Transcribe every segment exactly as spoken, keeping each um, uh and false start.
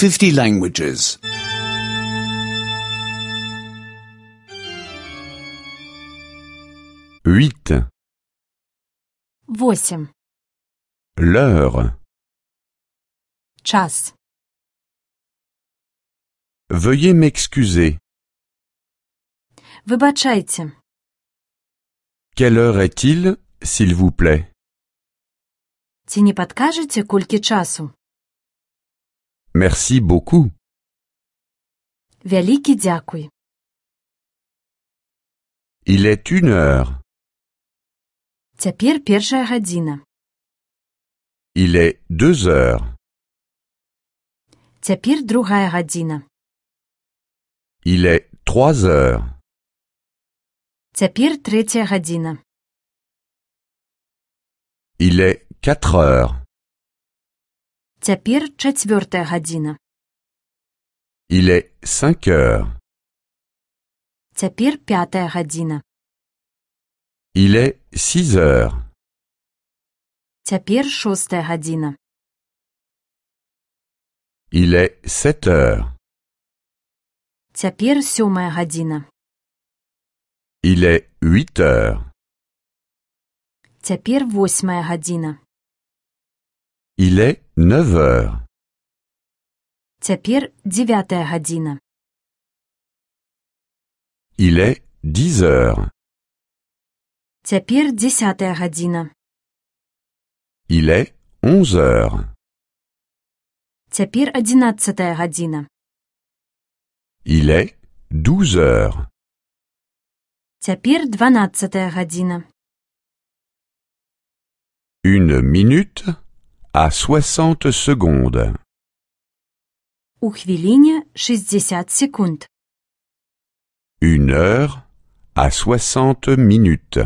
fifty languages. huit. Восемь. L'heure. Час. Veuillez m'excuser. Вибачайте. Quelle heure est-il, s'il vous plaît? Ці не падкажеце, колькі часу? Merci beaucoup. Вялікі дзякуй. Il est une heure. Цяпер першая гадзіна. Il est deux heures. Цяпер другая гадзіна. Il est trois heures. Цяпер трэцяя гадзіна. Il est quatre heures. Цяпер чацвёртая гадзіна. Il est cinq heures. Цяпер пятая гадзіна. Il est six heures. Цяпер шостая гадзіна. Il est sept heures. Цяпер сёмая гадзіна. Il est huit heures. Цяпер восьмая гадзіна. Il est neuf heures. Цяпер дзевятая гадзіна. Il est dix heures. Цяпер дзесятая гадзіна. Il est onze heures. Цяпер адзінаццатая гадзіна. Il est douze heures. Цяпер дванаццатая гадзіна. Une minute à soixante secondes. У хвіліне шэсцьдзесят секунд. Une heure à soixante minutes.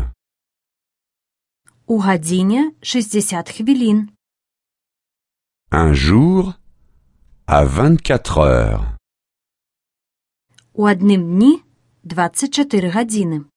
У гадзіне шэсцьдесят хвілін. Un jour à vingt-quatre heures. У адным дні дваццаць чатыры гадзіны.